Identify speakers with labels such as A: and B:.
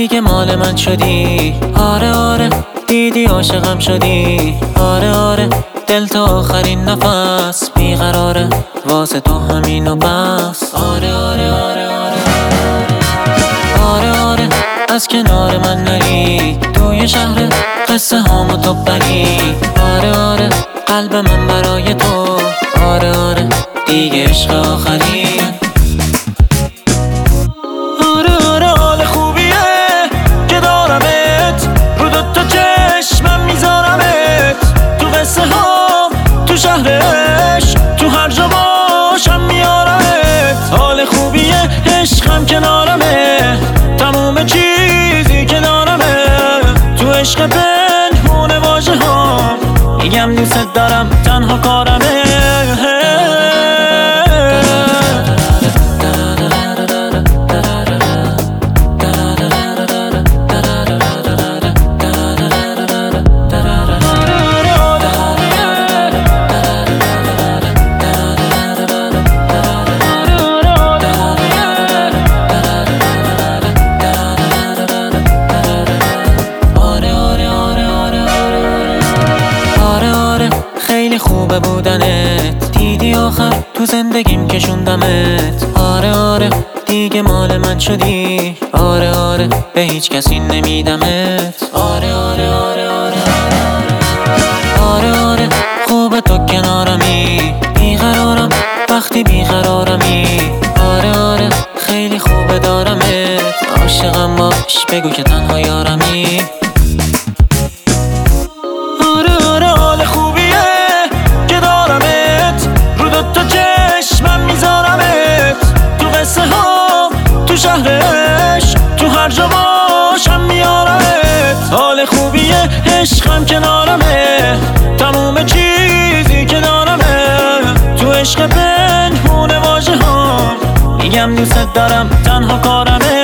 A: دیگه مال من شدی. آره آره دیدی عاشقم شدی. آره آره دل تا آخرین نفس بیقراره واسه تو همین و بس. آره آره آره آره آره آره از کنار من نری توی شهر قصه هامو تو بری. آره آره قلب من برای تو. آره آره دیگه عشق آخری. آره آره حال خوبیه که دارمت رو دوتا چشمم میذارمت تو قصه ها تو شهرش تو هر جا باشم میارمت. حال خوبیه عشقم کنارمه تموم چیزی که دارمه تو عشق پنهونه واژه ها میگم دوست دارم تنها کارمه. خیلی خوبه بودنت دیدی آخر تو زندگیم کشوندمت. آره آره دیگه مال من شدی. آره آره به هیچ کسی نمیدمت. آره آره آره آره آره آره خوبه تو کنارمی بیقرارم وقتی بیقرارمی. آره آره خیلی خوبه دارمت عاشقم باش بگو که تنها یارمی. تو شهرش تو هر جا باشم میارمت. حال خوبیه عشقم کنارمه تموم چیزی که دارمه تو عشق پنهونه واژه ها میگم دوست دارم تنها کارمه.